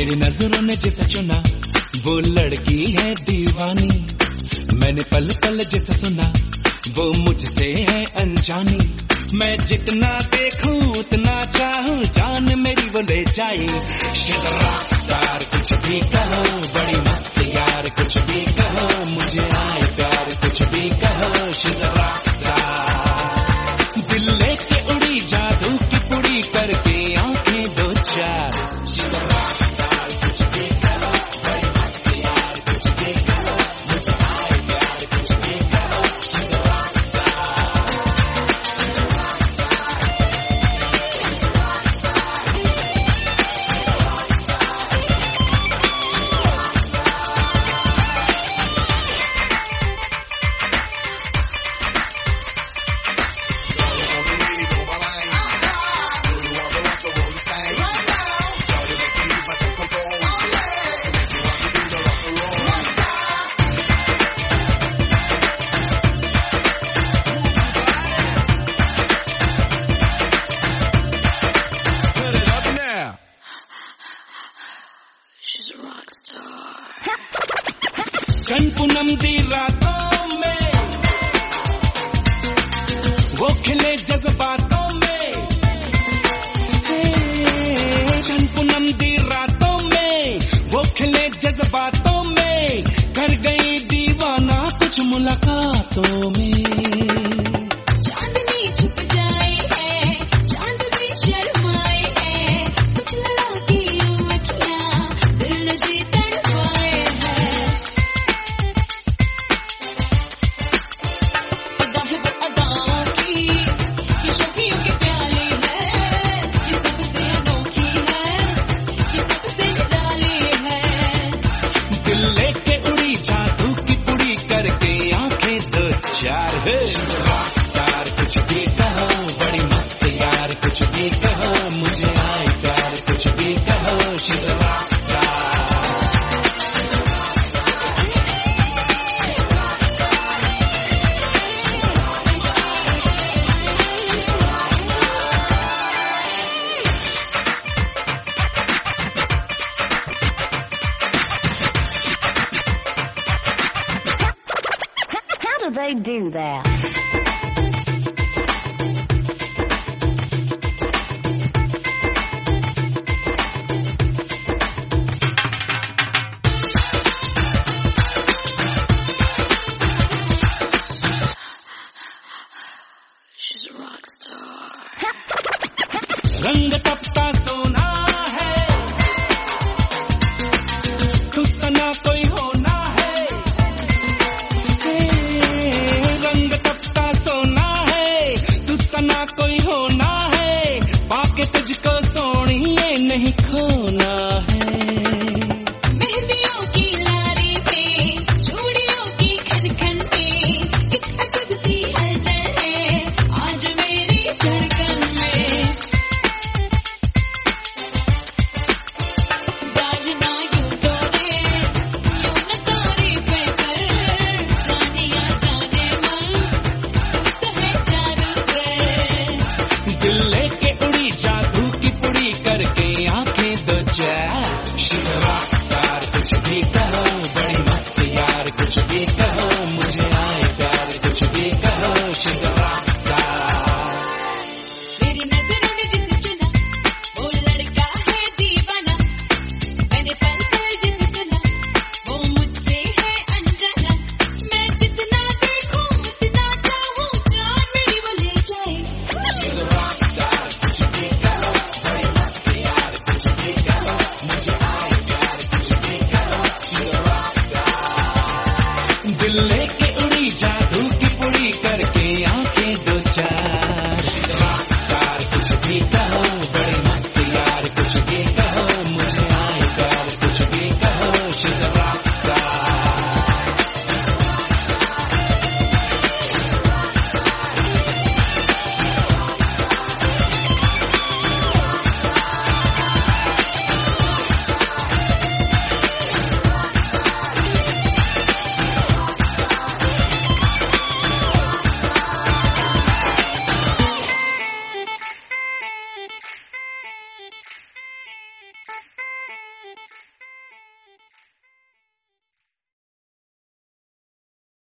मेरी नजरों ने जिसे चुना वो लड़की है दीवानी। मैंने पल पल जिसे सुना वो मुझसे है अनजानी। मैं जितना देखूं उतना चाहूं, जान मेरी वो ले जाए। She's a rock star, कुछ भी कहो, बड़ी मस्त यार, कुछ भी कहो, मुझे आए प्यार, कुछ भी कहो। She's a rock star, दिल लेके उड़ी जादू की पुड़ी करके आंखें दो चार। She's a rock star, कुछ भी कहो, बड़ी मस्त यार, कुछ भी कहो, मुझे आए प्यार, कुछ भी कहो। She's a rock star। चन पूनम दी रातों में वो खिले जज्बातों में। चन पूनम दी रातों में वो खिले जज्बातों में। कर गई दीवाना कुछ मुलाकातों में। चांदनी छुप जाए है, चांद भी शर्माए है, कुछ लड़ा की अखियां दिल जी तड़पाए है। अदा है वो अदाओं की, ये शफियों के प्याले है, ये सबसे अनोखी है, ये सबसे निराली है। दिल लेके उड़ी जादू की पुड़ी करके आंखें दो चार। She's a rock star, कुछ भी कहो, बड़ी मस्त यार, कुछ भी कहो, मुझे आए प्यार, कुछ भी कहो। She's a rock star। How do they do that? She's a rock star। रंग तपता सोना है, तू सना कोई होना है। रंग तपता सोना है, तू सना कोई होना है। पाके तुझको सोनिए नहीं खोना है। मेहंदियों की लारी पे, चूड़ियों की खनखन पे, एक अजब सी हलचल है आज मेरी धड़कन में। डालना यूं डोरे, यूं न तारीफें कर, जानिया जाने मन, तू तो है जादूगर। दिल लेके उड़ी जादू की पुड़ी करके आंखें दो चार। She's a rock star, कुछ भी कहो, बड़ी मस्त यार, कुछ भी कहो।